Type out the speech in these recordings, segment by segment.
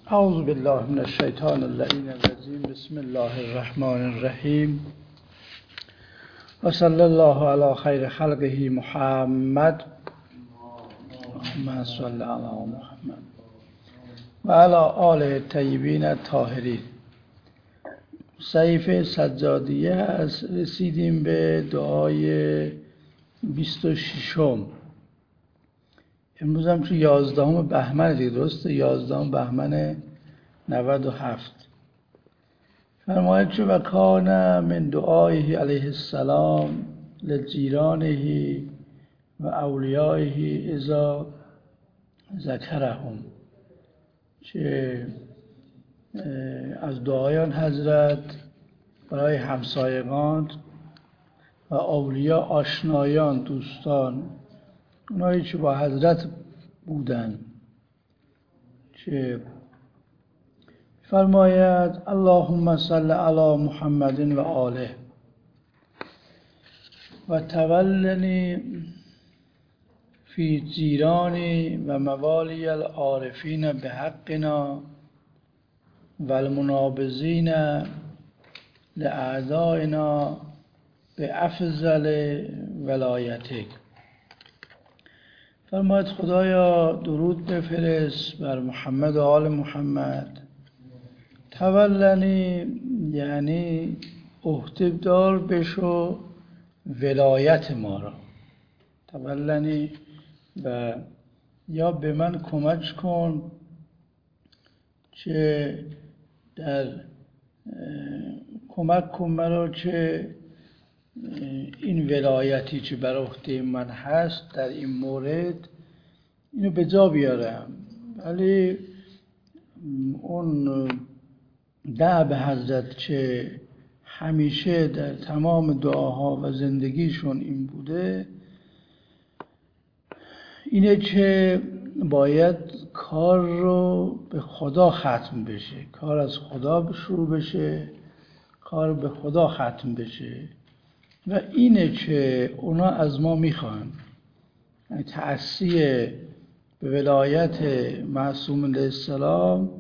اعوذ بالله من الشیطان اللعین الرجیم. بسم الله الرحمن الرحیم و صلی الله علی خیر خلقه محمد اللهم صل علی محمد و علی آله الطیبین الطاهرین. صحیفه سجادیه هست. رسیدیم به دعای 26م. امروز هم چون 11 بهمن دیگه، درسته؟ 11 بهمن 97. فرماید چه و کان من دعایه علیه السلام لجیرانه و اولیائه اذا ذکرهم، چه از دعایان حضرت برای همسایگان و اولیا، آشنایان، دوستان، اونایی که با حضرت بودن، که فرماید اللهم صل علی محمد و آله و تولنی فی جیرانی و موالی العارفین بحقنا و المنابذین لأعدائنا بأفضل ولایتک. فرماید خدایا درود بفرست بر محمد و آل محمد. تولنی یعنی عهده‌دار بشو ولایت ما را. تولنی و یا به من کمک کن که در کمک کن مرا که این ولایتی که بر عهده من هست در این مورد اینو به جا بیارم. ولی اون دعب حضرت که همیشه در تمام دعاها و زندگیشون این بوده، اینه که باید کار رو به خدا ختم بشه، کار از خدا شروع بشه، کار به خدا ختم بشه. و اینه که اونا از ما میخوان، یعنی تأسی به ولایت معصوم علیه السلام.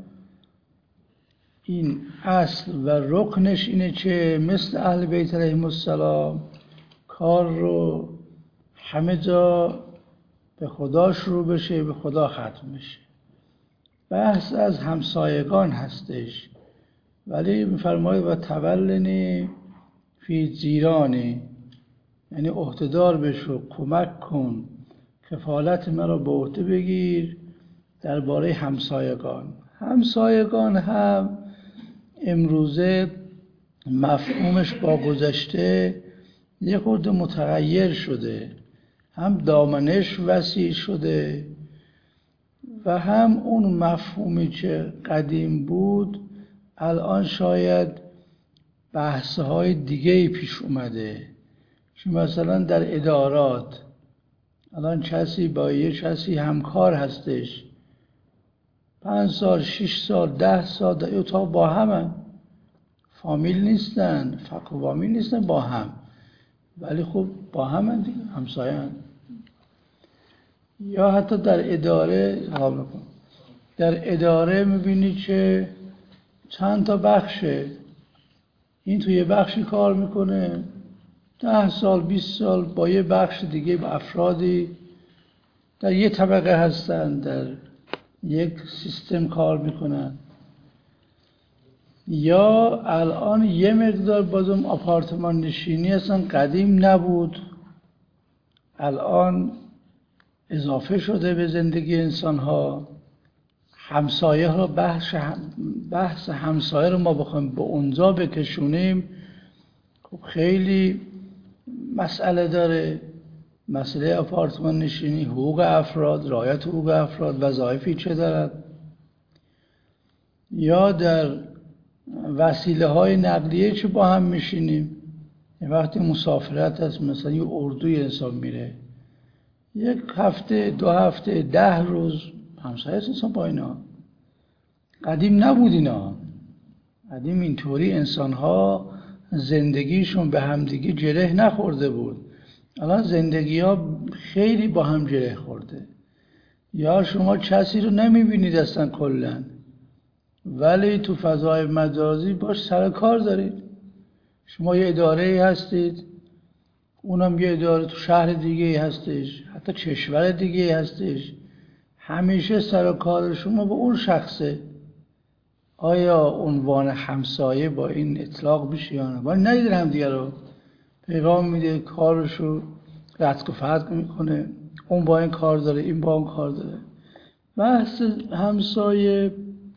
این اصل و رکنش اینه که مثل اهل بیت علیهم السلام کار رو همه جا به خدا شروع بشه، به خدا ختم بشه. بحث از همسایگان هستش، ولی میفرماید و تولنی فی جیرانی، یعنی عهده‌دار بشو، کمک کن، کفالت مرا به عهده بگیر درباره همسایگان. همسایگان هم امروزه مفهومش با گذشته یه خورده متغیر شده، هم دامنش وسیع شده و هم اون مفهومی که قدیم بود الان شاید بحث‌های دیگه‌ای پیش اومده. چون مثلا در ادارات الان کسی با یه کسی همکار هستش، 5 سال، 6 سال، 10 سال در اتاق با همن، فامیل نیستن، فقط فامیل نیستن، با هم، ولی خب با همن دیگه، همسایه‌اند. یا حتی در اداره، در اداره میبینی که چند تا بخشه، این توی یه بخشی کار میکنه 10 سال 20 سال با یه بخش دیگه، با افرادی در یه طبقه هستن، در یک سیستم کار میکنن. یا الان یه مقدار بازم آپارتمان نشینی اصلا قدیم نبود، الان اضافه شده به زندگی انسان ها. همسایه رو بحث همسایه رو ما بخوایم به اونجا بکشونیم، خب خیلی مسئله داره. مسئله آپارتمان نشینی، حقوق افراد، رعایت حقوق افراد، وظایفی چه دارد. یا در وسیله های نقلیه چه با هم میشینیم، وقتی مسافرت هست، مثلا یه اردوی انسان میره 1 هفته 2 هفته 10 روز، همسایه انسان با اینا. قدیم نبود اینا. قدیم اینطوری انسان ها زندگیشون به همدیگه گره نخورده بود. الان زندگی ها خیلی با هم گره خورده. یا شما کسی رو نمیبینید اصلا کلن، ولی تو فضای مجازی باش سر کار دارید. شما یه اداره هستید، اونم یه اداره تو شهر دیگه هستش، حتی کشور دیگه هستش، همیشه سر کار شما با اون شخصه. آیا عنوان همسایه با این اطلاق بشه یا نه؟ ولی ندیدن هم دیگه رو پیغام میده، کارشو رتق و فتق میکنه، اون با این کار داره، این با اون کار داره. بحث همسایه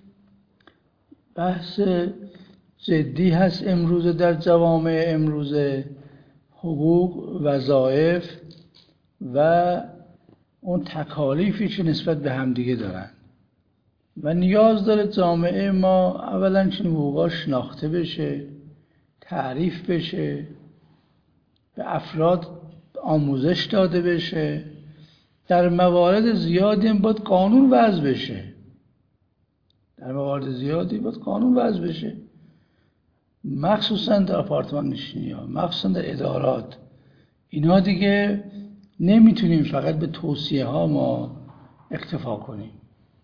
بحث جدی هست امروزه در جوامع امروزه. حقوق، وظایف و اون تکالیفی که نسبت به همدیگه دارن و نیاز داره جامعه ما اولا چنین حقوقا شناخته بشه، تعریف بشه، به افراد آموزش داده بشه. در موارد زیادی هم باید قانون وضع بشه، در موارد زیادی باید قانون وضع بشه، مخصوصا در آپارتمان نشینی ها، مخصوصا در ادارات. اینا دیگه نمیتونیم فقط به توصیه ها ما اکتفا کنیم.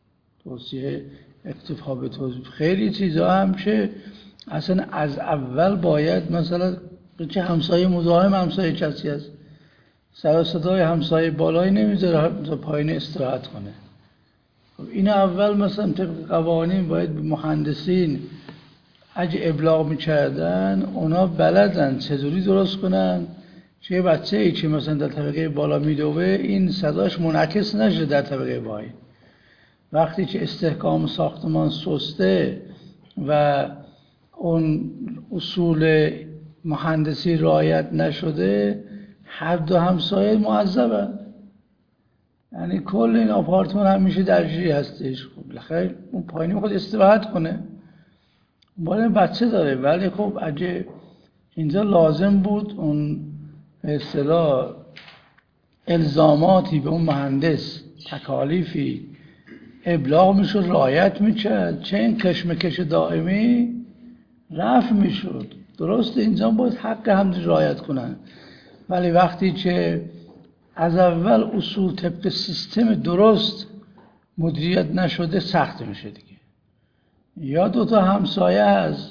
اکتفا به توصیه خیلی چیزا هم که اصلا از اول باید مثلا چه همسایه مزاحم همسایه کسی هست، سر و صدای همسایه بالایی نمیذاره پایین استراحت کنه. این اول مثلا طبق قوانین باید به مهندسین اگه ابلاغ میکردن اونا بلدن چجوری درست کنن چه بچه ای که مثلا در طبقه بالا میدوه این صداش منعکس نشه در طبقه پایین. وقتی که استحکام ساختمان سسته و اون اصول مهندسی رعایت نشده، هر دو همسایه معذبن. یعنی کل این آپارتمان همیشه درجی هستش. خب بالاخره اون پایینی میخواد استراحت کنه، باید بچه داره. ولی خب اگه اینجا لازم بود اون به اصطلاح الزاماتی به اون مهندس، تکالیفی ابلاغ میشد، رعایت میکرد، چه این کشمکش دائمی رفع میشد. درست اینجا باید حق هم رعایت کنن، ولی وقتی که از اول اصول طبق سیستم درست مدیریت نشده سخت میشه دیگه. یا دوتا همسایه هست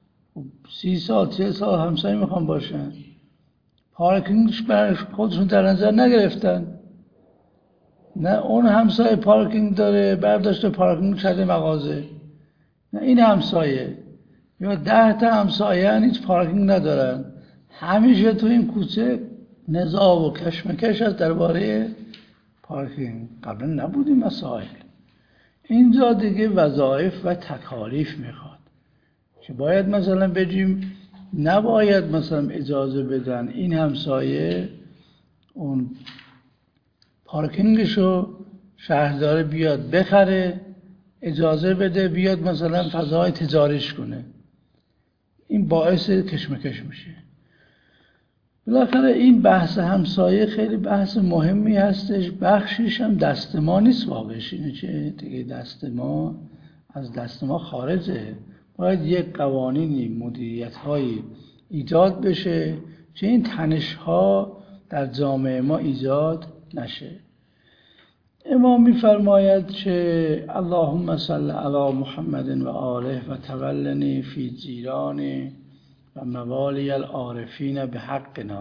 30 سال 40 سال همسایه میخوان باشن، پارکینگش برای خودشون در نظر نگرفتن، نه اون همسایه پارکینگ داره برداشته پارکینگ کرده مغازه، نه این همسایه. یا 10 تا همسایه هیچ پارکینگ ندارن، همیشه تو این کوچه نزاع و کشمکش هست درباره پارکینگ. قبلا نبود این مسائل. اینجا دیگه وظایف و تکالیف میخواد که باید مثلا بگیم نباید مثلا اجازه بدن این همسایه اون پارکینگشو شهردار بیاد بخره، اجازه بده بیاد مثلا فضای تجاریش کنه. این باعث کشمکش میشه. بالاخره این بحث همسایه خیلی بحث مهمی هستش. بخشیش هم دست ما نیست واقعش، اینه که دیگه دست ما از دست ما خارجه. باید یک قوانینی، مدیریت‌هایی ایجاد بشه که این تنش‌ها در جامعه ما ایجاد نشه. امام می‌فرماید که اللهم صل علی محمد و آله و تولنی فی جیرانی و موالی العارفین به حقنا.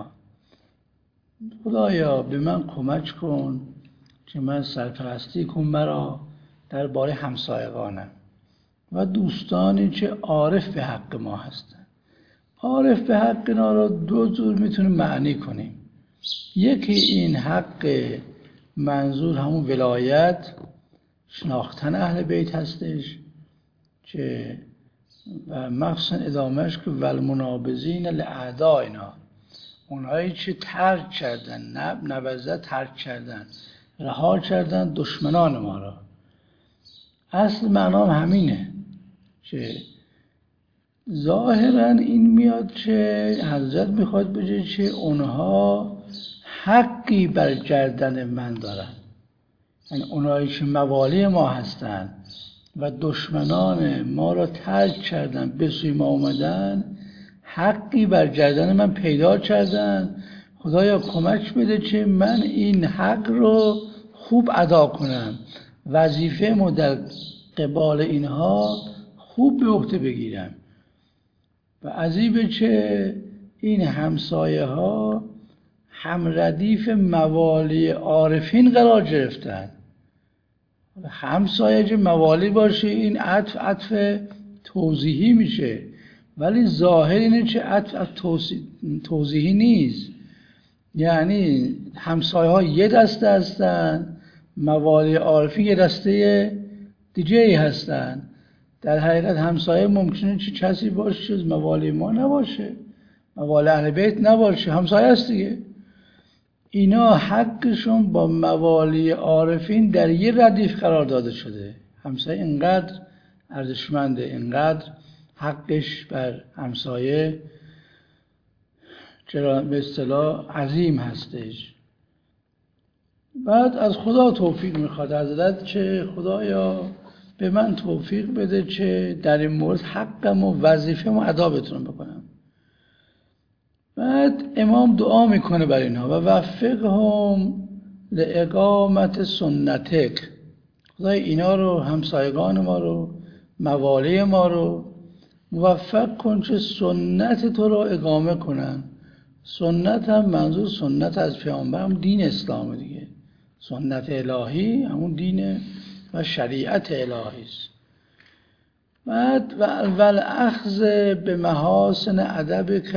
خدایا به من کمک کن که من سرپرستی کن مرا درباره همسایگانم و دوستانی که عارف به حق ما هستن. عارف به حقنا را دو جور میتونیم معنی کنیم. یکی این حق منظور همون ولایت، شناختن اهل بیت هستش که و مخصوصا ادامهش که والمنابذین لاعدائنا، اونهایی که ترک کردن، نبذه ترک کردن، رها کردن دشمنان ما را. اصل معنام همینه که ظاهرا این میاد که حضرت میخواد بگه که اونها حقی بر گردن من دارن، یعنی اونهایی که موالی ما هستن و دشمنان ما را ترک کردن به سوی ما اومدن، حقی بر گردن من پیدا کردن. خدایا کمک بده که من این حق رو خوب ادا کنم، وظیفه ما در قبال اینها خوب به عهده بگیرم. و عجیبه که این همسایه ها هم ردیف موالی عارفین قرار گرفتن. همسایه جو موالی باشه این عطف توضیحی میشه، ولی ظاهر اینه که عطف توضیحی نیست. یعنی همسایه ها یه دسته هستن، موالی عارفی یه دسته دیگه هستن. در حقیقت همسایه ممکنه چه کسی باشه موالی ما نباشه، موالی اهل بیت نباشه، همسایه هست دیگه. اینا حقشون با موالی عارفین در یه ردیف قرار داده شده. همسایه اینقدر ارزشمنده، اینقدر حقش بر همسایه چرا به اصطلاح عظیم هستش. بعد از خدا توفیق میخواد حضرت که خدایا به من توفیق بده که در این مورد حقم و وظیفه‌مو ادا بتونم بکنم. بعد امام دعا میکنه برای اینها و وفقهم لاقامت سنتک. خدای اینا رو، همسایگان ما رو، موالی ما رو موفق کن که سنت تو رو اقامه کنن. سنت هم منظور سنت از پیامبر هم دین اسلام دیگه. سنت الهی همون دین و شریعت الهی است. بعد والاخذ به محاسن ادبک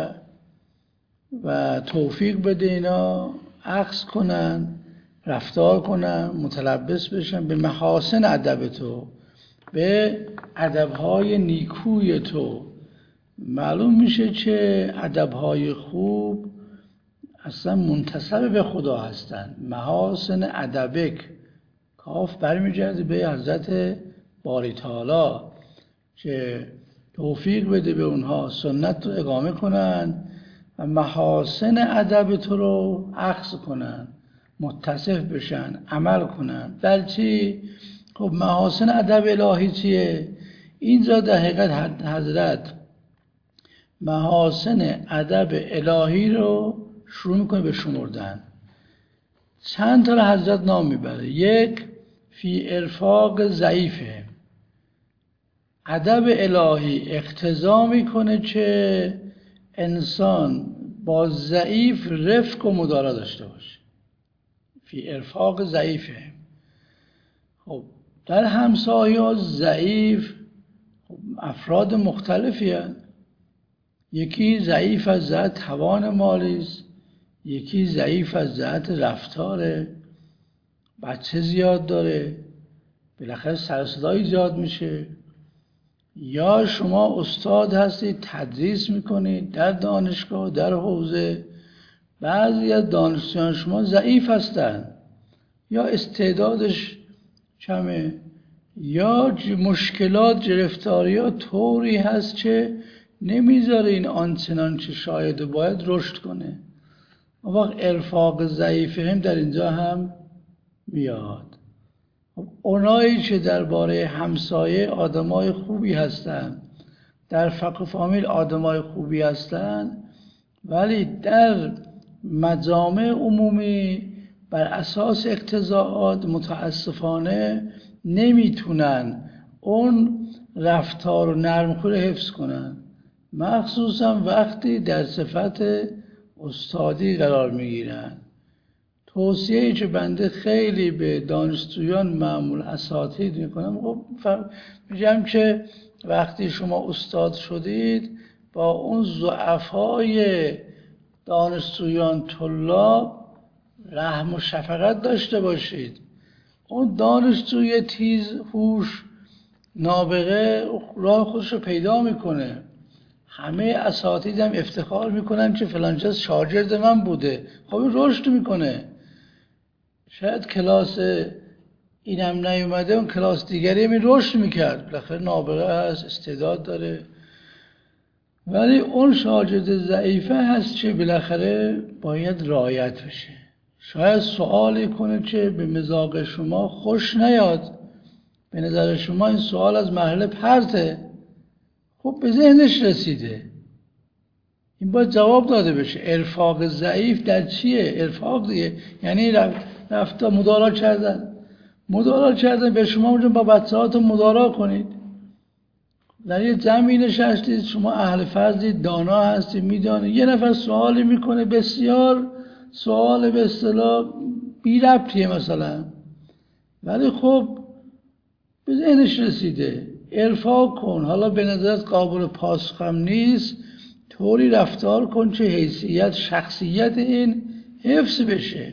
و توفیق بده اینا اخذ کنن، رفتار کنن، متلبس بشن به محاسن ادب تو، به ادبهای نیکوی تو. معلوم میشه که ادبهای خوب اصلا منتسب به خدا هستن. محاسن ادبک کاف برمیگرده به حضرت باری تعالی که توفیق بده به اونها سنت رو اقامه کنن و محاسن ادب تو رو اخذ کنن، متصف بشن، عمل کنن. در چی؟ خب محاسن ادب الهی چیه؟ اینجا در حقیقت حضرت محاسن ادب الهی رو شروع میکنه به شمردن. چند تا رو حضرت نام میبره. یک، فی ارفاق ضعیفه. ادب الهی اقتضا میکنه که انسان با ضعیف رفق و مدارا داشته باشه. فی ارفاق ضعیفه. خب در همسایه ضعیف افراد مختلفی هست. یکی ضعیف از جهت توان مالی است، یکی ضعیف از جهت رفتاره، بچه زیاد داره، بالاخره سر و صدا ایجاد میشه. یا شما استاد هستید تدریس میکنید در دانشگاه، در حوزه، بعضی از دانشجویان شما ضعیف هستند یا استعدادش کمه یا مشکلات گرفتاریات طوری هست که نمیذاره این آنچنان که شاید و باید رشد کنه. اون وقت ارفاق ضعیفه هم در اینجا هم میاد. اونایی که درباره همسایه آدمای خوبی هستن، در فقه فامیل آدمای خوبی هستن، ولی در مجامع عمومی بر اساس اقتضاعات متاسفانه نمیتونن اون رفتار و نرمخوی حفظ کنن، مخصوصا وقتی در صفت استادی قرار میگیرن. توصیه‌ای که بنده خیلی به دانشجویان معمول اساتید میکنم، خب میگم که وقتی شما استاد شدید با اون ضعفای دانشجویان طلاب رحم و شفقت داشته باشید. اون دانشجوی تیز هوش نابغه راه خودش رو پیدا میکنه. همه اساتید هم افتخار میکنن که فلان کس شاگرد من بوده. خب رشد میکنه. شاید کلاس اینم نیومده اون کلاس دیگری می رشد میکرد، بالاخره نابغه هست، استعداد داره. ولی اون شاگرد ضعیفه هست که بالاخره باید رعایت بشه. شاید سوالی کنه که به مذاق شما خوش نیاد، به نظر شما این سوال از مرحله پرته، خب به ذهنش رسیده، این باید جواب داده بشه. ارفاق ضعیف در چیه؟ ارفاق دیگه یعنی رفتا مدارا کردن به شما اونجا با بچه هاتون مدارا کنید. در یه جمعی نشستید، شما اهل فضلید، دانا هستید، میدانید، یه نفر سوالی میکنه بسیار سوال به اصطلاح بی ربطیه مثلا، ولی خب به ذهنش رسیده، ارفاع کن، حالا به نظرت قابل پاسخم نیست، طوری رفتار کن چه حیثیت شخصیت این حفظ بشه.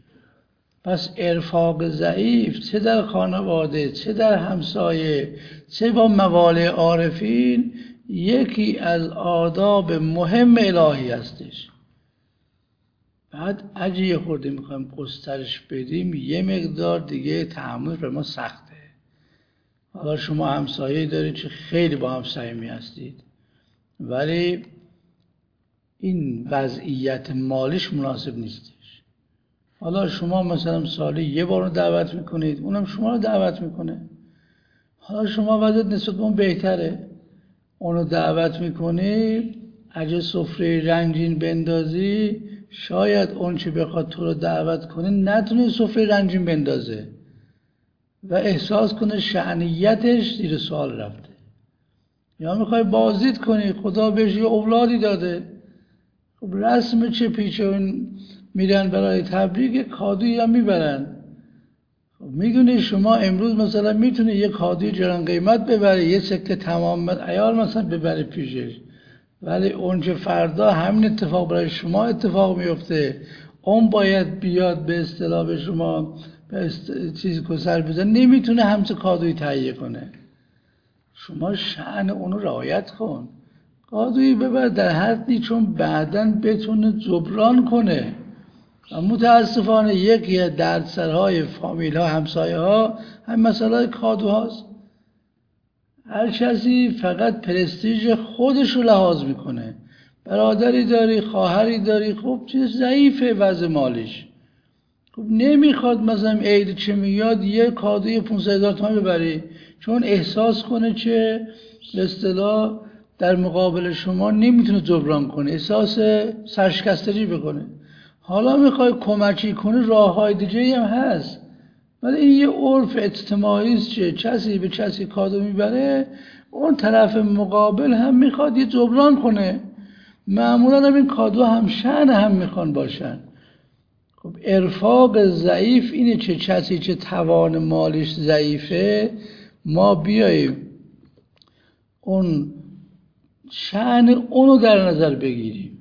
پس ارفاق ضعیف چه در خانواده، چه در همسایه، چه با موالی عارفین، یکی از آداب مهم الهی هستش. بعد اگه یه خورده میخوایم گسترش بدیم، یه مقدار دیگه تحمل به ما سخته. حالا شما همسایه دارید که خیلی با هم صمیمی هستید، ولی این وضعیت مالیش مناسب نیستش. حالا شما مثلا سالی یه بار رو دعوت میکنید، اونم شما رو دعوت میکنه. حالا شما وضعیت نسبت به اون بهتره، اونو دعوت میکنید، اگه سفره رنگین بندازی، شاید اون چه بخواد تو رو دعوت کنه نتونه سفره رنگین بندازه و احساس کنه شأنیتش زیر سوال رفته. یا میخوای بازدید کنی، خدا بهش یه اولادی داده، خب رسم چه پیچون میرن برای تبریک، کادویی هم میبرن. خب میدونی شما امروز مثلا میتونی یه کادوی جران قیمت ببری، یه سکه تمام عیار مثلا ببری پیشش، ولی اون که فردا همین اتفاق برای شما اتفاق میفته، اون باید بیاد به اصطلاح به شما چیز کسر بزن، نمیتونه همچه کادویی تهیه کنه. شما شأن اونو رعایت کن، کادویی ببر در حدی چون بعداً بتونه جبران کنه. و متاسفانه یکی از دردسرهای فامیل ها، همسایه ها، هم مسئله کادو هاست. هر کسی فقط پرستیژ خودش رو لحاظ میکنه. برادری داری، خواهری داری، خب چیز ضعیفه وضع مالیش، خب نمیخواد مثلا عید چه میاد یه کادوی 500,000 تومان ببری، چون احساس کنه که به اصطلاح در مقابل شما نمیتونه جبران کنه، احساس سرشکستگی بکنه. حالا میخوای کمکی کنه، راههای دیگه هم هست، ولی این یه عرف اجتماعی است که کسی به کسی کادو میبره، اون طرف مقابل هم میخواد یه جبران کنه. معمولا هم این کادو هم شأن هم میخوان باشن. خب ارفاق ضعیف اینه که کسی که توان مالیش ضعیفه، ما بیاییم اون شأن اونو در نظر بگیریم.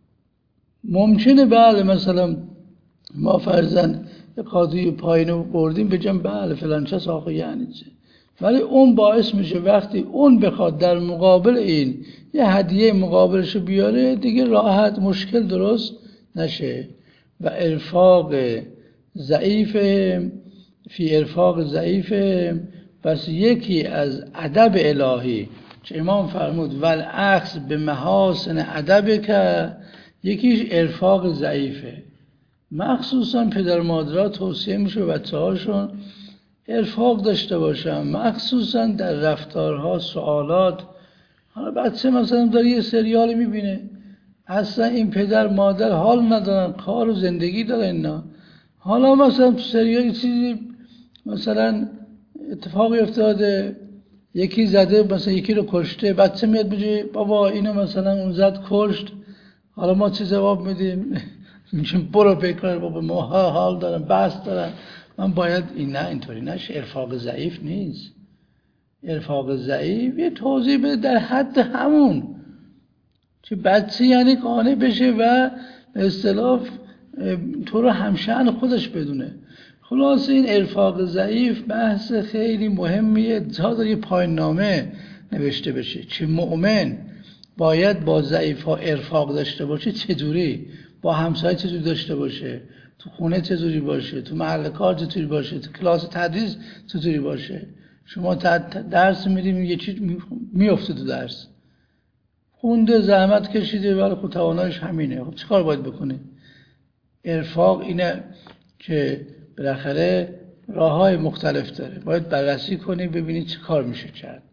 ممکنه بله مثلا ما فرضاً یه کادوی پایینو بردیم بگم بله فلان چه آخه یعنی چه، ولی اون باعث میشه وقتی اون بخواد در مقابل این یه هدیه مقابلشو بیاره، دیگه راحت مشکل درست نشه. و ارفاق ضعیف فی ارفاق ضعیف، پس یکی از ادب الهی که امام فرمود والعکس به محاسن ادب، که یکیش ارفاق ضعیفه. مخصوصا پدر مادرها توصیه میشه بچه هاشون ارفاق داشته باشن، مخصوصا در رفتارها، سوالات. حالا بچه مثلا داره یه سریال میبینه، اصلا این پدر مادر حال ندارن، کار و زندگی داره اینا. حالا مثلا تو سریال چیزی مثلا اتفاقی افتاده، یکی زده مثلا یکی رو کشته، بچه میاد بگه بابا اینو مثلا اون زد کشت، حالا ما چه جواب میدیم؟ میگیم برو بکار بابا، ما حال دارم، بحث دارم، من باید این. نه اینطوری نشه. ارفاق ضعیف نیست. ارفاق ضعیف یه توضیح بده در حد همون که بچه یعنی قانع بشه و به اصطلاح تو رو همشأن خودش بدونه. خلاص این ارفاق ضعیف بحث خیلی مهمیه، تا داره یه پایان نامه نوشته بشه که مؤمن باید با ضعیف ها ارفاق داشته باشه. چجوری؟ با همسایه چجوری داشته باشه، تو خونه چجوری باشه، تو محل کار چجوری باشه، تو کلاس تدریس چجوری باشه. شما درس میدیم یه چیز میفته تو درس، خونده زحمت کشیده ولی خود توانایش همینه، خب چیکار باید بکنه؟ ارفاق اینه که بالاخره راههای مختلف داره، باید بررسی کنی ببینی چی کار میشه کرد.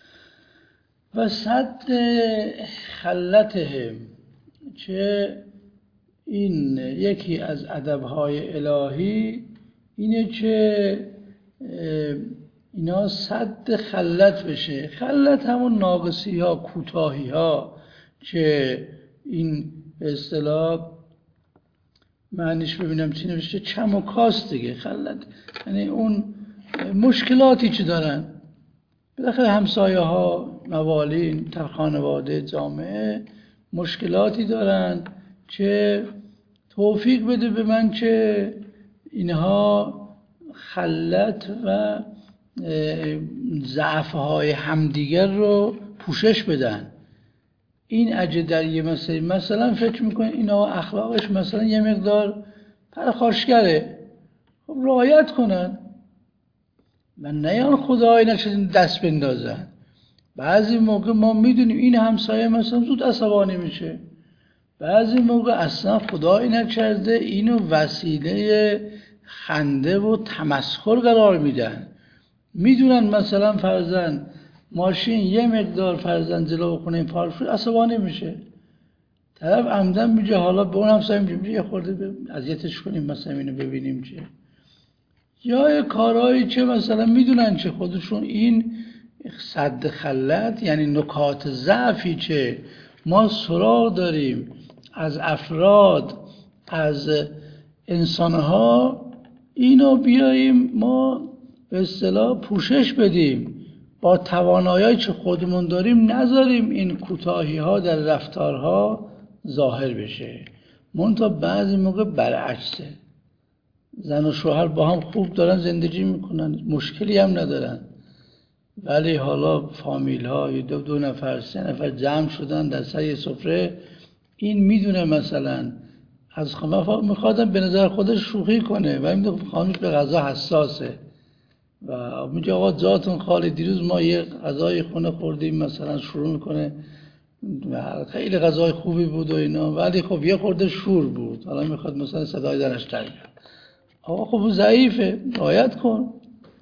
و صد خلتهم، که این یکی از ادبهای الهی اینه که اینا سد خلت بشه. خلت همون ناقصی ها، کوتاهی ها که این به اصطلاح معنیش ببینم چی نوشته، چم و کاست دیگه. خلت یعنی اون مشکلاتی که دارن بالاخره همسایه ها، موالین در خانواده، جامعه مشکلاتی دارن که توفیق بده به من که اینها خلت و ضعف‌های همدیگر رو پوشش بدن. این اگه در یه مثلا فکر میکنه اینا اخلاقش مثلا یه مقدار پرخاشگره، خب رعایت کنن. من نیان خدای نشدین دست بندازن. بعضی موقع ما میدونیم این همسایه مثلا زود عصبانی میشه، بعضی موقع اصلا خدای نکرده اینو وسیله خنده و تمسخر قرار میدن. میدونن مثلا فرزن ماشین یه مقدار فرزن جلو خونه پارک شد عصبانی میشه، طرف عمدن میگه حالا به اون همسایه میگه یه خورده اذیتش کنیم مثلا اینو ببینیم چه. یا کارهایی که مثلا میدونن که خودشون این سد خلت، یعنی نکات ضعفی که ما سراغ داریم از افراد، از انسانها، اینو بیاییم ما به اصطلاح پوشش بدیم، با توانایی که خودمون داریم نذاریم این کوتاهی ها در رفتارها ظاهر بشه. منتها بعضی موقع برعکسه، زن و شوهر با هم خوب دارن زندگی میکنن، مشکلی هم ندارن، ولی حالا فامیل ها دو نفر سه نفر جمع شدن در سر یه سفره، این میدونه مثلا از میخوادم به نظر خودش شوخی کنه و این خانمش به غذا حساسه و میگه آقا جاتون خالی، دیروز ما یه غذای خونه خوردیم، مثلا شروع میکنه و خیلی غذای خوبی بود و اینا، ولی خب یه خورده شور بود، حالا میخواد مثلا صدای زنش در بیاد. آقا خب ضعیفه، رعایت کن.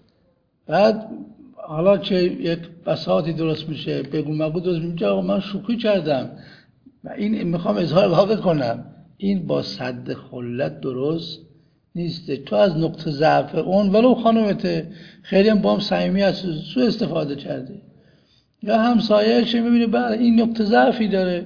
بعد حالا که یک بساطی درست میشه، بگو مگو درست میشه، آقا من شوخی کردم و این میخوام اظهار واقع کنم، این با سد خلت درست نیسته. تو از نقطه ضعف اون ولو خانومته خیلی هم با هم صمیمی هست، سو استفاده کرده، یا همسایه‌اش میبینه بله این نقطه ضعفی داره،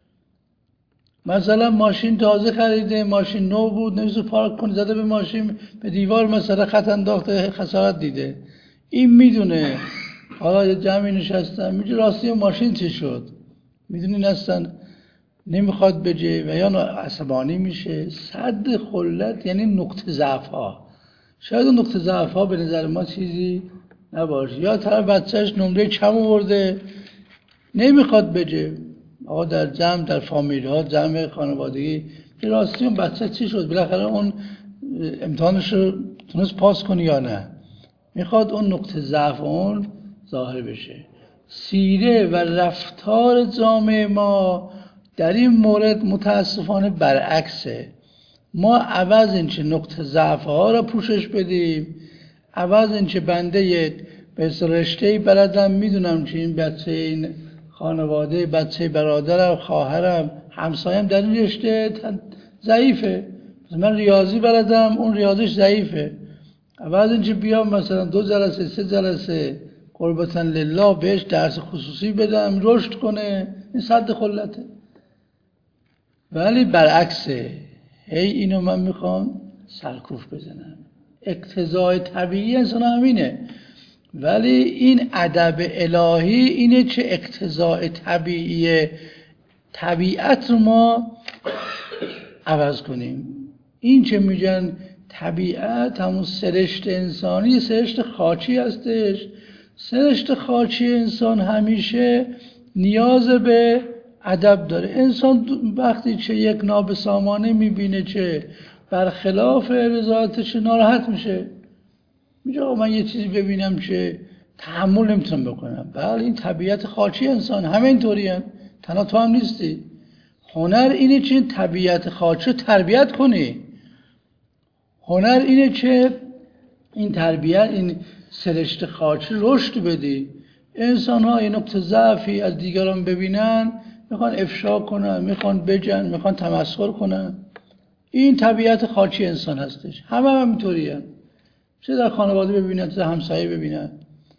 مثلا ماشین تازه خریده، ماشین نو بود، نمیشه پارک کنه، زده به ماشین به دیوار مثلا خط انداخته، خسارت دیده. این میدونه. حالا یه جمعی نشستن میگه راستی ماشین چی شد، میدونین اصلا نمیخواد بجه و یا عصبانی میشه. سد خلت یعنی نقطه ضعف ها. شاید اون نقطه ضعف ها به نظر ما چیزی نباشه، یا طرف بچهش نمره کم آورده نمیخواد بجه. آقا در جمع، در فامیل ها، جمع خانوادگی، راستی اون بچه چی شد، بالاخره اون امتحانش رو تونست پاس کنی یا نه، میخواد اون نقطه ضعف اون ظاهر بشه. سیره و رفتار جامعه ما در این مورد متاسفانه برعکسه. ما عوض اینکه نقطه ضعف ها را پوشش بدیم، عوض اینکه بنده یک به رشته‌ای بلدم، میدونم که این بچه این خانواده، بچه برادرم، خواهرم، همسایم در این رشته ضعیفه، من ریاضی بلدم اون ریاضیش ضعیفه، عوض اینکه بیام مثلا 2 جلسه 3 جلسه قربتاً لله بهش درس خصوصی بدم رشد کنه، این سد خلته. ولی برعکسه، هی اینو من میخوام سرکوف بزنم. اقتضای طبیعی انسان همینه، ولی این ادب الهی اینه که اقتضای طبیعی طبیعت رو ما عوض کنیم. این که میگن طبیعت همون سرشت انسانی، سرشت خاکی هستش. سرشت خاکی انسان همیشه نیاز به ادب داره. انسان وقتی که یک نابسامانه میبینه که برخلاف رضایتش ناراحت میشه، میگه من یه چیزی ببینم که تحمل نمیتونم بکنم. بله این طبیعت خاکی انسان همه اینطوری هست، تنها تو هم نیستی. هنر اینه که طبیعت خاکی رو تربیت کنی. هنر اینه که این تربیت، این سرشت خاکی رشد بدی. انسان ها این نقطه ضعفی از دیگران ببینن میخوان افشا کنن، میخوان بجن، میخوان تمسخر کنن. این طبیعت خاکی انسان هستش، همه هم اینطوری هست. چه در خانواده ببینن، چه در همسایه ببینن.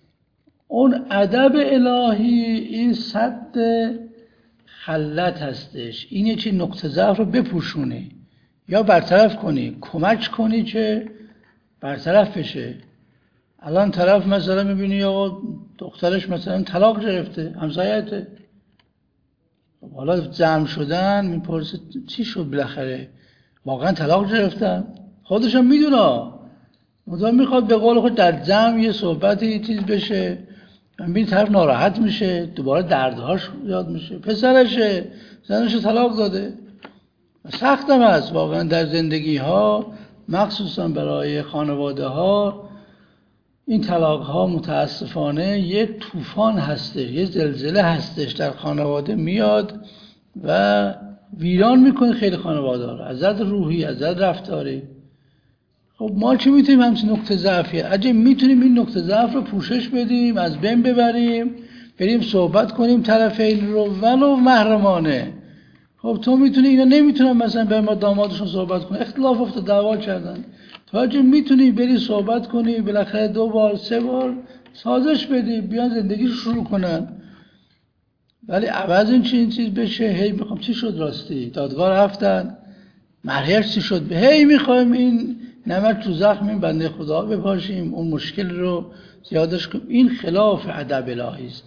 اون ادب الهی این سد خلت هستش، اینه که نقطه ضعف رو بپوشونی یا برطرف کنی، کمک کنی که برطرف بشه. الان طرف مثلا میبینی آقا دخترش مثلا طلاق گرفته، همسایته، حالا جمع شدن میپرسه چی شد بالاخره، واقعا طلاق گرفتن؟ خودش هم میدونه، مدام میخواد به قول خود در جمع یه صحبتی یه چیز بشه، ببین طرف ناراحت میشه، دوباره دردهاش یاد میشه، پسرشه زنش طلاق داده. سختم هست واقعا در زندگی ها، مخصوصا برای خانواده ها. این طلاق ها متاسفانه یک طوفان هستش، یه زلزله هستش در خانواده میاد و ویران میکنه خیلی خانواده ها رو، از نظر روحی، از نظر رفتاری. خب ما چی میتونیم همچین نقطه ضعفیه؟ اگه میتونیم این نقطه ضعف رو پوشش بدیم، از بین ببریم، بریم صحبت کنیم طرفین رو ولو محرمانه. خب تو میتونی، اینا نمیتونن مثلا به ما دامادشون صحبت کنن، اختلاف افتاد، دعوا کردن، تو اگه میتونی بری صحبت کنی، بالاخره 2 بار 3 بار سازش بدی، بیان زندگی رو شروع کنن. ولی عوض این چیز بشه، هی میخوام چی شد راستی، دادگاه رفتن، مهریش چی شد، هی میخوایم این نمک تو زخم این بنده خدا بپاشیم، اون مشکل رو زیادش کنیم. این خلاف ادب الهی است.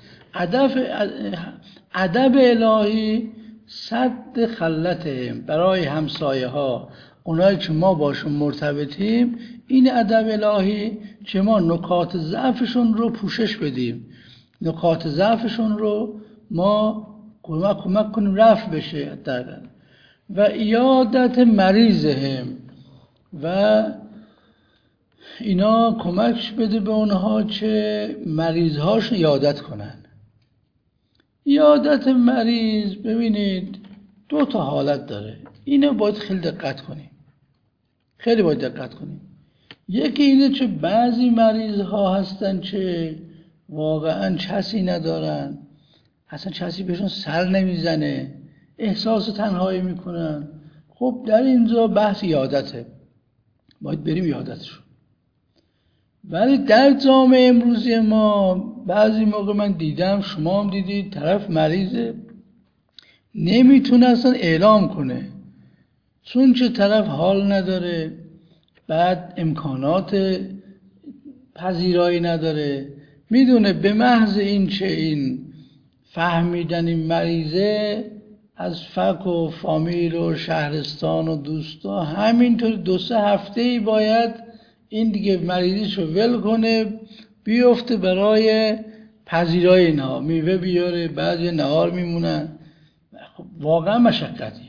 ادب الهی سد خلتهم، برای همسایه ها، اونایی که ما باشون مرتبطیم، این ادب الهی که ما نکات ضعفشون رو پوشش بدیم، نکات ضعفشون رو ما کمک کنیم رفع بشه دردن. و عیادت مریضهم، و اینا کمک بده به اونها که مریضهاشون عیادت کنن. عیادت مریض ببینید 2 تا حالت داره، اینو باید خیلی دقت کنیم، خیلی باید دقت کنیم. یکی اینه که بعضی مریض ها هستن که واقعا کسی ندارن، اصلا کسی بهشون سر نمیزنه، احساس تنهایی میکنن. خب در اینجا بحث عیادته، باید بریم عیادتشون. ولی در جامعه امروزی ما بعضی موقع من دیدم، شما هم دیدید، طرف مریضه نمیتونه اصلا اعلام کنه، چون که طرف حال نداره، بعد امکانات پذیرایی نداره، میدونه به محض این که این فهمیدن این مریضه از فک و فامیل و شهرستان و دوستا، همینطور 2-3 هفته‌ای باید این دیگه مریضیشو ول کنه، بیفته برای پذیرای اینها، میوه بیاره، بعضی نهار میمونن. خب واقعا مشقتیه.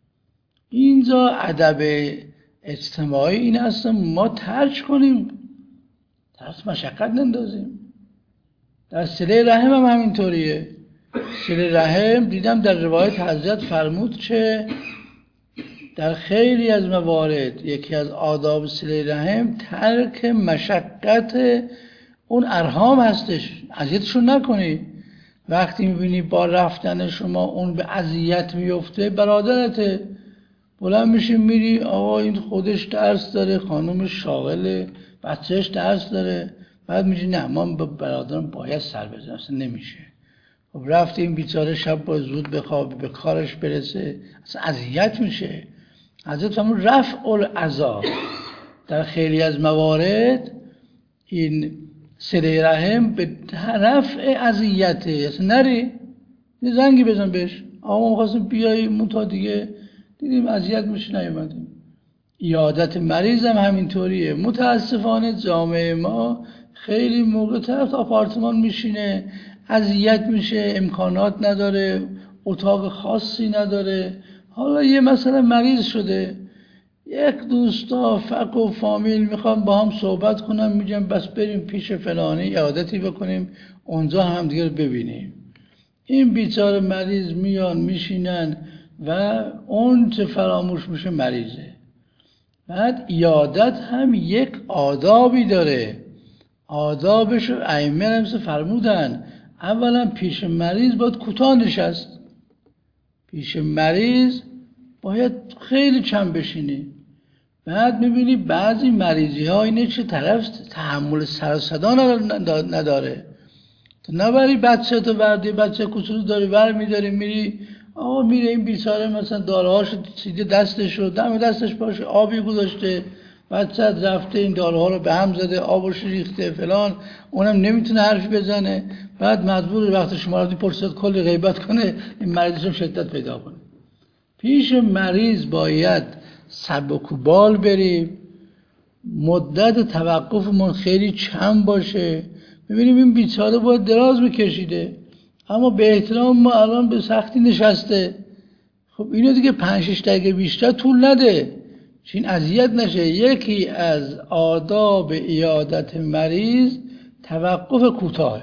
اینجا ادب اجتماعی این هست ما ترک کنیم، درست مشقت نندازیم. در صله رحم هم همینطوریه. صله رحم دیدم در روایت حضرت فرمود که در خیلی از موارد یکی از آداب صله رحم ترک مشقت اون ارحام هستش، اذیتشون نکنی. وقتی میبینی با رفتن شما اون به اذیت میفته، برادرته، بلند میشی میری، آقا این خودش درس داره، خانومش شاغله، بچهش درس داره، بعد میگی نه من به برادرم باید سر بزنم، اصلا نمیشه. خب رفتی این بیچاره شب با زود بخواب به کارش برسه، اصلا اذیت میشه. حضرت همون رفع العذا، در خیلی از موارد این صله رحم به رفع اذیته، اصلا نری یه زنگی بزن بهش، آقا ما خواستیم بیایی منتها دیگه دیدیم اذیت میشه نیومدیم. عیادت مریض هم همینطوریه. متاسفانه جامعه ما خیلی موقع طرف آپارتمان میشینه، اذیت میشه، امکانات نداره، اتاق خاصی نداره، حالا یه مثلا مریض شده، یک دوستا فک و فامیل میخوام با هم صحبت کنم، میگم بس بریم پیش فلانی عیادتی بکنیم، اونجا هم دیگه ببینیم. این بیچاره مریض میان میشینن و اون چه فراموش میشه مریضه. بعد عیادت هم یک آدابی داره، آدابش رو ائمه همسه فرمودن. اولا پیش مریض باید کوتاه نشست، پیش مریض باید خیلی کم بشینی. بعد میبینی بعضی مریضی ها اینه که طرف تحمل سر و صدا نداره، تو نبری بچه تو بردی، بچه کوچولو داری ور میداری میری، آقا میره این بیچاره مثلا دارهاشو چیده دستشو دم دستش باشه، آبی گذاشته، بچه رفته این دارها رو به هم زده، آبش ریخته فلان، اونم نمیتونه حرفی بزنه، بعد مجبور وقت شما رو پرسید کلی غیبت کنه، این مریضشون شدت پیدا کنه. پیش مریض باید سبک و بال بریم، مدت توقفمون خیلی کم باشه، ببینیم این بیچاره باید دراز بکشیده، اما به احترام ما الان به سختی نشسته، خب اینو دیگه 5-6 دقیقه بیشتر طول نده چین اذیت نشه. یکی از آداب عیادت مریض توقف کوتاه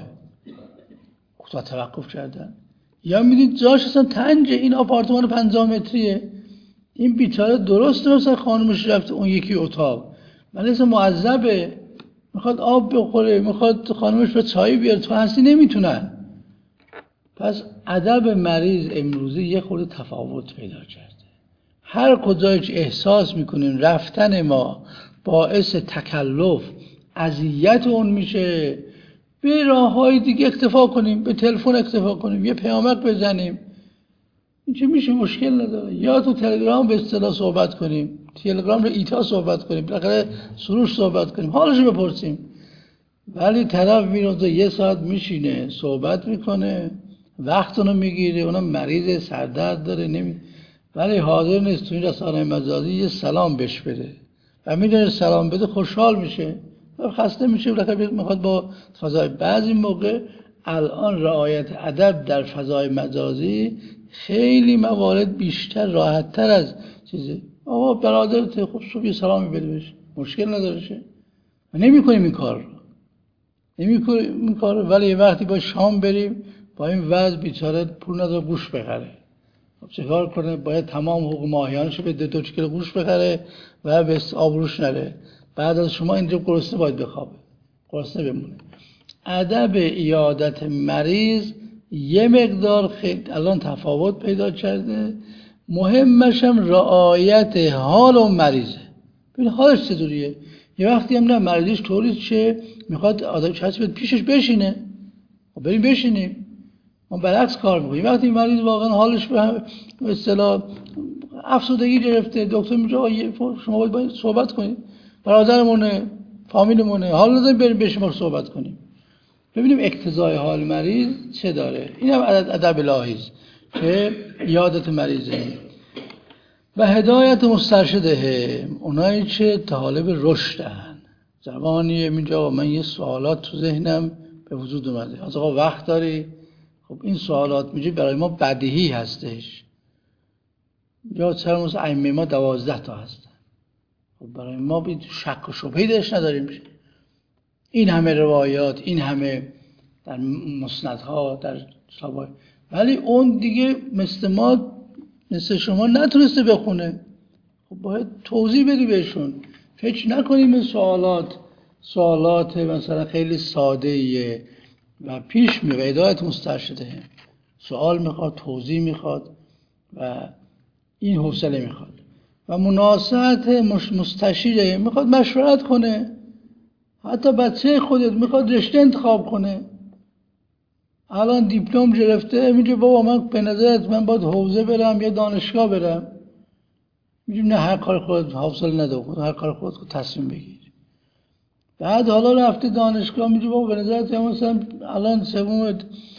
توقف کردن. یا میدید جاش اصلا تنجه، این آپارتمان 50 متریه، این بیچاره درسته مثلا خانمش رفته اون یکی اتاق، ولی اصلا معذبه، میخواد آب بخوره، میخواد خانمش به چای بیاره، تو هستی نمیتونن. پس ادب مریض امروزه یه خورده تفاوت پیدا کرده. هر کجایی که احساس میکنیم رفتن ما باعث تکلف اذیت اون میشه، به راههای دیگه اکتفا کنیم، به تلفن اکتفا کنیم، یه پیامک بزنیم، این چه میشه، مشکل نداره. یا تو تلگرام به اصطلاح صحبت کنیم، تلگرام رو ایتا صحبت کنیم، بالاخره سروش صحبت کنیم، حالشو بپرسیم. ولی طرف میره یه ساعت میشینه صحبت میکنه، وقت اونو میگیره، اونم مریض سردرد داره ولی حاضر نیست تو این رسانه مجازی یه سلام بهش بده و میدونه سلام بده خوشحال میشه، خسته میشه، بالاخره میخواد با فضای. بعضی موقع الان رعایت ادب در فضای مجازی خیلی موارد بیشتر راحت‌تر از چیزه. آقا برادرت خب صبح یه سلامی بده بهش، مشکل نداره شه. نمی‌کنیم این کار ولی یه وقتی با شام بریم با این وضع بیچاره پول نداره گوش بخره، خب چه کار کنه؟ باید تمام حقوق ماهیانش بده، 2 کیلو گوش بخره و به آبروش نره. بعد از شما اینجا گرسنه باید بخوابه، گرسنه بمونه. ادب عیادت مریض یه مقدار خیلی الان تفاوت پیدا کرده. مهمش هم رعایت حال اون مریضه. ببین حالش چطوریه. یه وقتی هم نه مریضش طوری چه میخواد آدم چسب پیشش بشینه، خب بریم بشینیم. ما برعکس کار میکنیم. وقتی مریض واقعا حالش به اصطلاح افسردگی گرفته، دکتر میگه شما باید صحبت کنید، برادرمونه، فامیلمونه، حال نداریم بریم بشیم صحبت کنیم، ببینیم اقتضای حال مریض چه داره. این هم ادب الهی است که عیادت مریضه. و هدایت مسترشده، اونایی که طالب رشدن. زمانیه اینجا من یه سوالات تو ذهنم به وجود اومده، از آقا وقت داری؟ خب این سوالات میگه برای ما بدیهی هستش، یا چرا مثل ائمه ما 12 تا هستن، خب برای ما بی شک و شبهه‌ای درش نداریم. این همه روایات، این همه در مسندها، در کتاب‌ها، ولی اون دیگه مثل شما نتونسته بخونه، خب باید توضیح بدی بهشون. فکر نکنیم این سوالات مثلا خیلی ساده‌ایه و پیش میره. هدایت مسترشده سوال میخواد، توضیح میخواد و این حوصله میخواد. و مناصحت مستشیره، میخواد مشورت کنه. حتی بچه خودت میخواد رشته انتخاب کنه، الان دیپلم گرفته، میگه بابا من به نظرت من باید حوزه برم یا دانشگاه برم، میگیم نه، هر کار خودت حوصله نداره، هر کار خودت تصمیم بگیر. بعد حالا رفته دانشگاه، میگه بابا به نظرت مثلا الان سوم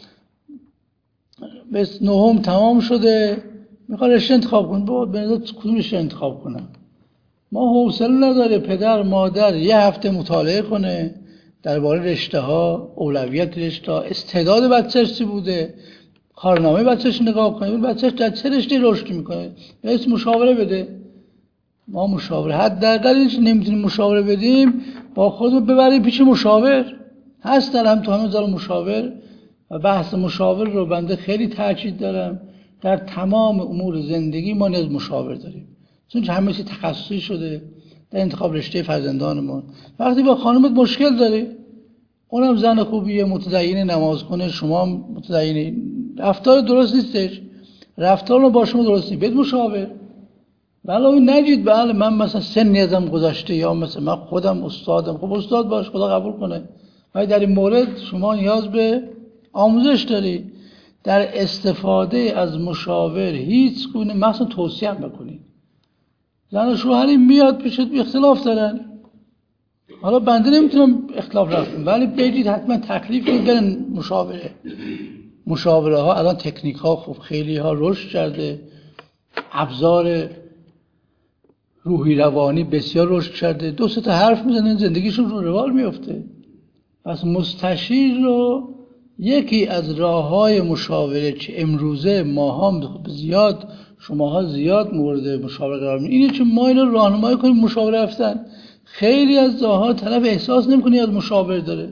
بس نهم تمام شده، میخواد رشته انتخاب کنه، بابا به نظرت کدوم رشته انتخاب کنم؟ ما حوصله نداره پدر مادر یه هفته مطالعه کنه درباره رشته ها، اولویت رشته ها، استعداد بچه‌ش چی بوده، کارنامه بچه‌ش نگاه کنه، بچه‌ش در چه رشته رشد میکنه، بهش مشاوره بده. ما مشاوره حداقل نمیتونیم مشاوره بدیم، با خودمون ببریم پیش مشاور. هست در هم تو همه زال مشاور و بحث مشاور رو بنده خیلی تاکید دارم. در تمام امور زندگی ما نیاز مشاور داریم، چون همه چی تخصصی شده. در انتخاب رشته فرزندانمون وقتی با خانمت مشکل داری، اونم زن خوبیه، متدین، نماز کنه، شما متدینی، رفتار درست نیستش، رفتار رو با شما درست نیست، بید مشاور. بله نجید بله من مثلا سنی ازم گذشته، یا مثلا من خودم استادم، خب استاد باش، خدا قبول کنه، ولی در این مورد شما نیاز به آموزش داری. در استفاده از مشاور هیچ گونه مثلا توصیه هم بکنید. زن و شوهری میاد پیشت بی اختلاف دارن، حالا بنده نمیتونم اختلاف رفتم، ولی بگید حتما تکلیف کنید برن مشاوره ها. الان تکنیک ها خب خیلی ها رشد کرده، ابزار روحی روانی بسیار رشد کرده، 2-3 تا حرف میزنن زندگیشون رو روال میفته. پس مستشیر رو یکی از راه‌های مشاوره که امروزه ما هم زیاد، شماها زیاد مورد مشاوره قرار می‌گیرید، اینه که ما اینو راهنمایی کنیم مشاوره رفتن. خیلی از جاها طرف احساس نمی‌کنه از مشاور داره.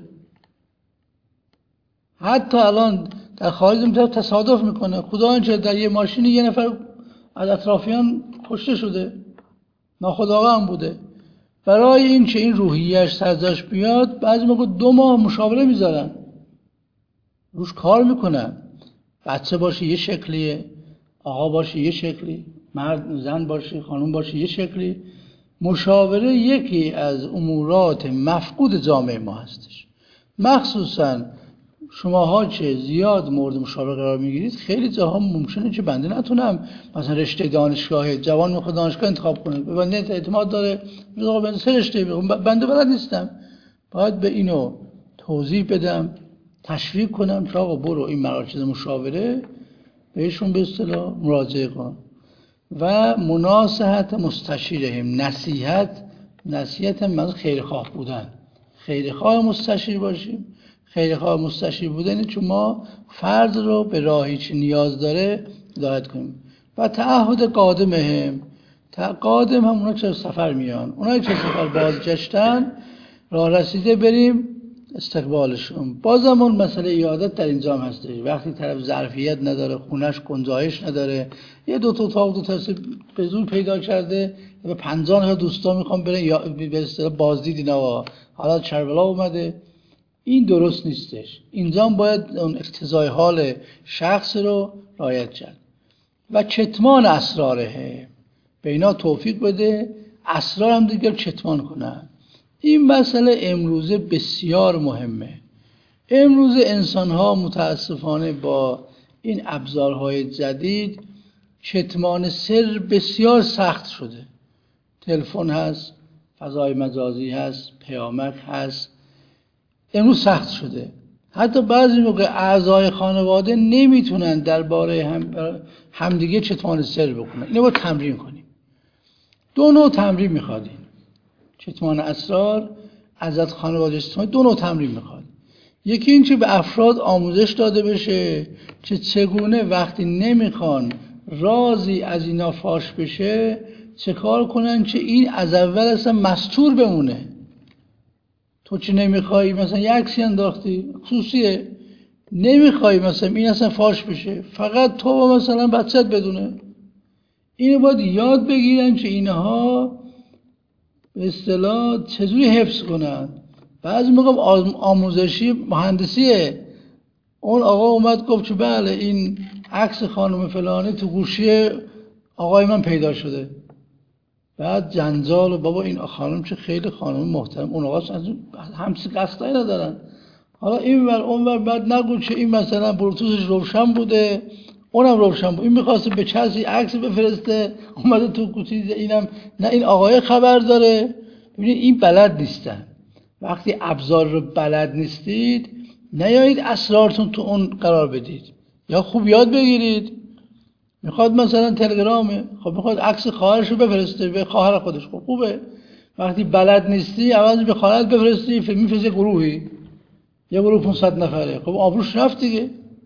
حتی الان در خارج تصادف میکنه، خدا چه در یه ماشینی یه نفر از اطرافیان کشته شده، ناخودآگاه هم بوده. برای این که این روحیه‌اش سرجاش بیاد بعضی موقع 2 ماه مشاوره میذارن، روش کار میکنن. بچه باشه یه شکلیه، آقا باشه یه شکلی، مرد زن باشه خانم باشه یه شکلی. مشاوره یکی از امورات مفقود جامعه ما هستش. مخصوصا شماها که زیاد مورد مشاوره قرار میگیرید، خیلی جاها ممکنه که بنده نتونم مثلا رشته دانشگاه، جوان میخواد دانشگاه انتخاب کنه، به بنده اعتماد داره، میگه بنده 3 رشته بگم، بنده بلد نیستم. باید به اینو توضیح بدم، تشویق کنم که آقا برو این مراکز مشاوره بهشون به اصطلاح مراجعه کن. و مناصحت مستشیرهم، نصیحت من خیرخواه بودن، خیرخواه مستشیر باشیم. خیرخواه مستشیر بودن اینه چون ما فرد رو به راهی که نیاز داره هدایت کنیم. و تعهد قادمهم، قادم هم اونا که سفر میان، اونایی که سفر بازگشتن راه رسیده بریم استقبالشون. بازمون مسئله ایادت در اینجا هم هستش. وقتی طرف ظرفیت نداره، خونش گنجایش نداره، یه 2 تا اتاق 2 تا به زور پیدا کرده، به 50 دوستا میخوام برن یا به اصطلاح بازدید اینا، حالا کربلا اومده، این درست نیستش. اینجا باید اون اقتضای حال شخص رو رعایت کرد. و کتمان اسراره، به اینا توفیق بده اسرار هم دیگر کتمان کنن. این مسئله امروزه بسیار مهمه. امروزه انسان‌ها متاسفانه با این ابزارهای جدید کتمان سر بسیار سخت شده. تلفن هست، فضای مجازی هست، پیامک هست، امروز سخت شده. حتی بعضی موقع اعضای خانواده نمیتونن درباره همدیگه کتمان سر بکنن. اینو باید تمرین کنیم. 2 نوع تمرین میخواد. کتمان اسرار از خانواده اجتماعی 2 نوع تمرین میخواد. یکی این که به افراد آموزش داده بشه که چگونه وقتی نمیخوان رازی از اینا فاش بشه چه کار کنن که این از اول اصلا مستور بمونه. تو چه نمیخوای مثلا یه عکسی انداختی خصوصیه، نمیخوای مثلا این اصلا فاش بشه، فقط تو مثلا بچت بدونه. اینو باید یاد بگیرن که اینها به اصطلاح چجوری حفظ کنن. بعضی موقع آموزشی مهندسیه، اون آقا اومد گفت که بله این عکس خانم فلانی تو گوشی آقای من پیدا شده. بعد جنجال و بابا این خانم چه خیلی خانم محترم، اون آقا همچین قصدایی ندارن، حالا این ور اون ور، بعد نگو که این مثلا بلوتوثش روشن بوده اونم روشن بود، این می‌خواسته به کسی عکس بفرسته اومده تو گوشی اینم نه این آقای خبر داره. ببینید این بلد نیستن. وقتی ابزار رو بلد نیستید نیایید اسرارتون تو اون قرار بدید، یا خوب یاد بگیرید. میخواد مثلا تلگرامه، خب میخواد عکس خواهرش رو بفرسته به خواهر خودش، خب خوبه. وقتی بلد نیستی عوض به خواهرت بفرستی میفرسته گروهی، یه گروه 500 نفره، خب آبروش رفت دیگه.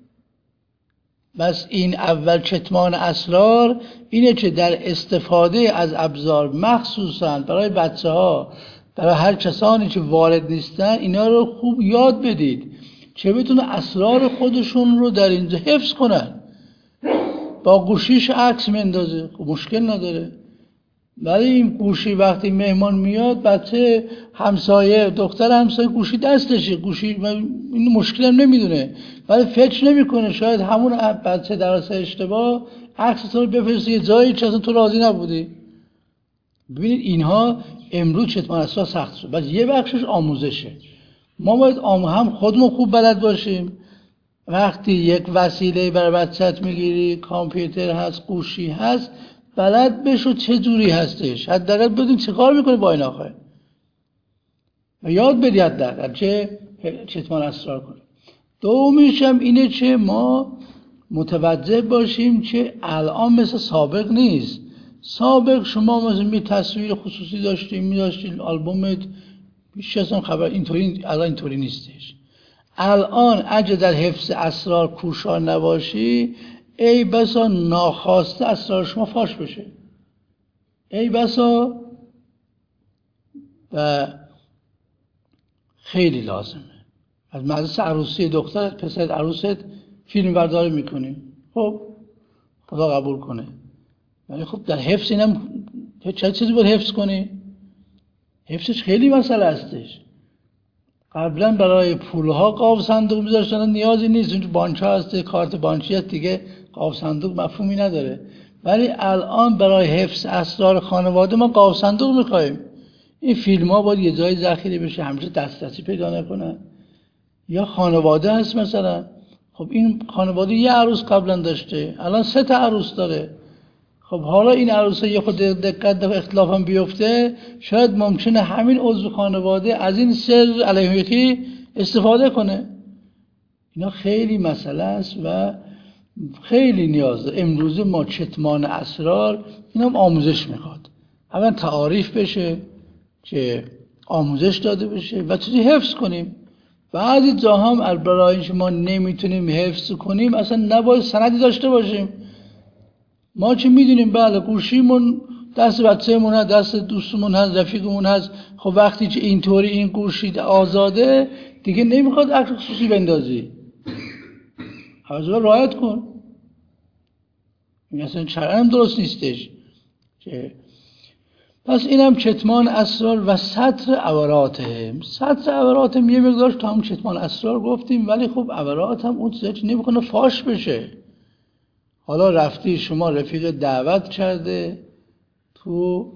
بس این اول کتمان اسرار اینه که در استفاده از ابزار مخصوصا برای بچه‌ها، برای هر کسانی که وارد نیستن، اینا رو خوب یاد بدید که بتونه اسرار خودشون رو در اینجا حفظ کنن. با گوشیش عکس میندازه، خب مشکل نداره. ولی این گوشی وقتی مهمان میاد، بچه همسایه دختر همسایه گوشی دستشه، گوشی این مشکل هم نمیدونه، ولی فکر نمیکنه شاید همون بچه در اثر اشتباه عکس تو رو بفرسته یه جایی که اصلا تو راضی نبودی. ببینید اینها امروز کتمان اسرار سخت شد. بس یه بخشش آموزشه. ما باید هم خودمون خوب بلد باشیم، وقتی یک وسیله برای بچت میگیری، کامپیوتر هست، گوشی هست، بلد بشو چه جوری هستش، حداقل بدون چه کار میکنه با این آخه و یاد بدی حداقل چه چتمان اسرار کنه. دومیش هم اینه چه ما متوجه باشیم که الان مثل سابق نیست. سابق شما مثلا می تصویر خصوصی داشتیم، می داشتیم آلبومت بیش از اون خبر، اینطوری الان اینطوری نیستش. الان اگه در حفظ اسرار کوشا نباشی، ای بسا ناخواسته اسرار شما فاش بشه، ای بسا. و خیلی لازمه از مجلس عروسی دخترت پسرت عروست فیلم برداری میکنیم، خب خدا قبول کنه، ولی خب در حفظ اینم چه چیزی باید حفظ کنی؟ حفظش خیلی مسئله هستش. قبلا برای پولها قاب صندوق میذاشتن، نیازی نیست، اون بانک ها هست، کارت بانکی هست دیگه، قاب صندوق مفهومی نداره. ولی الان برای حفظ اسرار خانواده ما قاب صندوق میخوایم. این فیلم ها باید یه جای ذخیره بشه، همیشه دسترسی پیدا نکنه. یا خانواده هست مثلا، خب این خانواده یه عروس قبلا داشته، الان 3 تا عروس داره. خب حالا این عروسه یه خود دقت و اختلاف هم بیفته، شاید ممکنه همین عضو خانواده از این سر علیه یکی استفاده کنه. اینا خیلی مسئله است و خیلی نیازه. امروزه ما کتمان اسرار اینا هم آموزش میخواد. اولا تعاریف بشه که آموزش داده بشه و چیزی حفظ کنیم. بعضی جا هم برای اینکه ما نمیتونیم حفظ کنیم اصلا نباید سندی داشته باشیم. ما چه میدونیم بله گوشیمون دست بچه‌مون هست، دست دوستمون هست، رفیقمون هست. خب وقتی که اینطوری این گوشی آزاده دیگه نمیخواد عکس خصوصی بندازی، حاضر رعایت کن. این اصلا شرعاً درست نیستش. پس اینم کتمان اسرار و ستر عوراتهم. ستر عوراتهم یه مقدار تا هم کتمان اسرار گفتیم، ولی خب عورات هم اون چیزی که نمیکنه فاش بشه. حالا رفتی شما رفیق دعوت کرده تو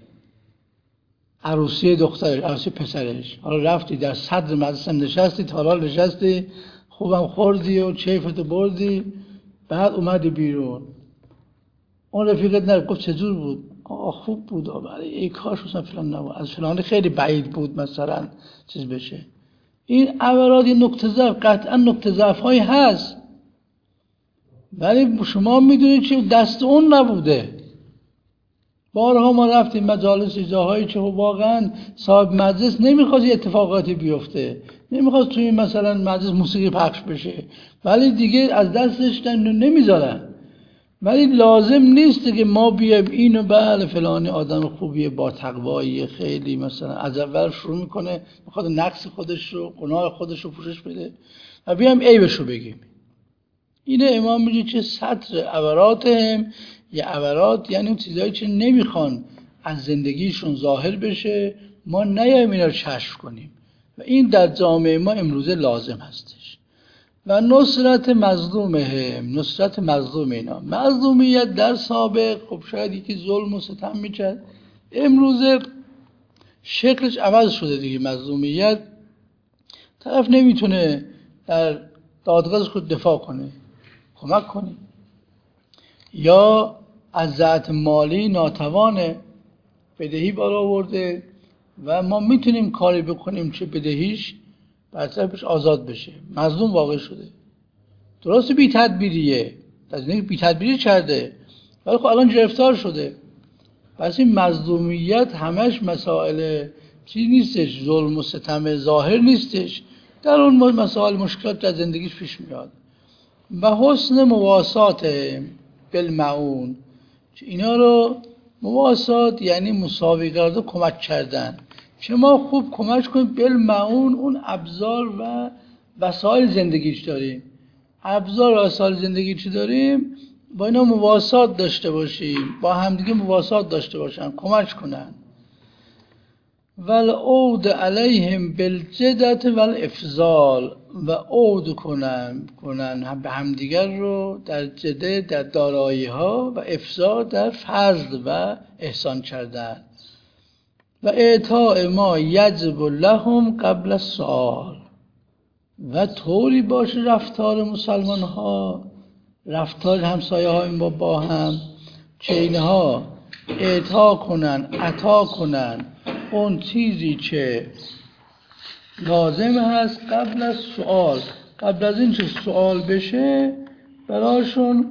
عروسی دخترش، عروسی پسرش، حالا رفتی در صدر مجلس نشستی، تالار نشستی، خوبم خوردی و کیفتو بردی، بعد اومدی بیرون، اون رفیقت نرفت گفت چجور بود؟ خوب بود، ولی ای کاش مثلا فلان نبود، از فلان خیلی بعید بود مثلا چیز بشه. این عورات یه نقطه ضعف، قطعا نقطه ضعف هایی هست، ولی شما میدونید که دست اون نبوده. بارها ما رفتیم مجالس جاهایی که واقعا صاحب مجلس نمیخواد اتفاقاتی بیفته، نمیخواد توی مثلا مجلس موسیقی پخش بشه، ولی دیگه از دستش نمیذارن. ولی لازم نیست که ما بیایم اینو بله فلانی آدم خوبیه با تقوایی خیلی مثلا از اول شروع میکنه میخواد نقص خودش رو گناه خودش رو پوشش بده و بیایم عیبشو بگیم. اینه امام میگه که ستر عوراتهم، یه عورات یعنی اون چیزایی که نمیخوان از زندگیشون ظاهر بشه، ما نیایم اینا رو کشف کنیم و این در جامعه ما امروزه لازم هستش. و نصرت مظلومهم، نصرت مظلوم اینا. مظلومیت در سابق خب شاید یکی ظلم و ستم میکرد، امروزه شکلش عوض شده دیگه. مظلومیت طرف نمیتونه در دادگاهش خود دفاع کنه، کمک کنه، یا از جهت مالی ناتوانه، بدهی بالا آورده و ما میتونیم کاری بکنیم که بدهیش برطرفش آزاد بشه، مظلوم واقع شده. درسته بی تدبیریه، از اینکه بی تدبیری کرده، ولی خب الان گرفتار شده. پس این مظلومیت همش مسائل چیز نیستش، ظلم و ستم ظاهر نیستش، در اون مسائل مشکلات در زندگیش پیش میاد. و حسن مواسات بالمعون، اینا رو مواسات یعنی مساوی کردن، کمک کردن، که ما خوب کمک کنیم. بالمعون اون ابزار و وسایل زندگیش داریم، ابزار و وسایل زندگیش داریم، با اینا مواسات داشته باشیم، با همدیگه مواسات داشته باشن، کمک کنن. والعود علیهم بالجدت والافضال، و عود کنن به همدیگر رو در جده در دارایی ها و افضال در فضل و احسان کردن. و اعطاء ما یجب لهم قبل السؤال، و طوری باشه رفتار مسلمان ها، رفتار همسایه ها با هم، که اینها اعطا کنن، عطا کنن اون چیزی که لازم هست قبل از سوال، قبل از این که سوال بشه براشون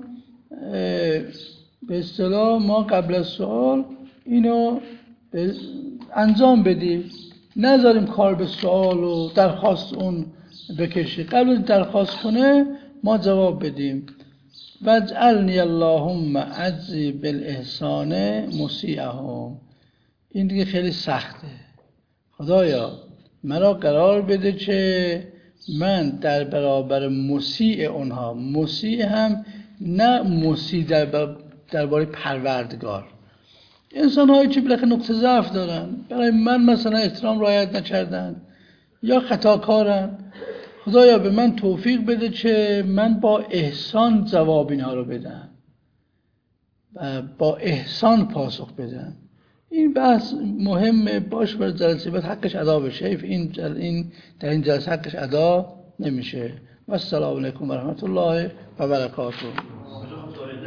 به اصطلاح ما قبل از سوال اینو انجام بدیم، نذاریم کار به سوال و درخواست اون بکشه، قبل از درخواست کنه ما جواب بدیم. واجعلنی اللهم اجزی بالاحسان مسیئهم. این دیگه خیلی سخته. خدایا مرا قرار بده که من در برابر مسیء اونها، مسیء هم نه مسیء درباره پروردگار، انسان هایی که بالاخره نقطه ضعف دارن، برای من مثلا احترام رعایت نکردن یا خطاکارن، خدایا به من توفیق بده که من با احسان جواب اینها رو بدم و با احسان پاسخ بدم. این بحث مهمه، باش برای جلسه بعد حقش ادا بشه. این در این جلسه حقش ادا نمیشه. و السلام علیکم و رحمت الله و برکاته.